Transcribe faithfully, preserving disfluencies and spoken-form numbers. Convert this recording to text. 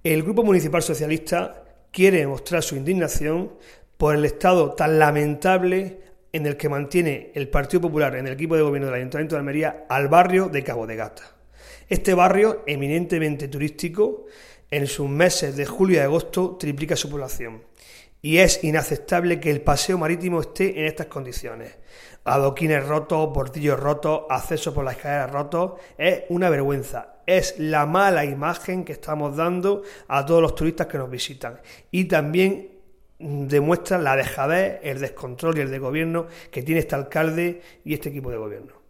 El Grupo Municipal Socialista quiere mostrar su indignación por el estado tan lamentable en el que mantiene el Partido Popular en el equipo de gobierno del Ayuntamiento de Almería al barrio de Cabo de Gata. Este barrio, eminentemente turístico, en sus meses de julio y agosto triplica su población. Y es inaceptable que el paseo marítimo esté en estas condiciones. Adoquines rotos, bordillos rotos, accesos por las escaleras rotos. Es una vergüenza. Es la mala imagen que estamos dando a todos los turistas que nos visitan. Y también demuestra la dejadez, el descontrol y el desgobierno que tiene este alcalde y este equipo de gobierno.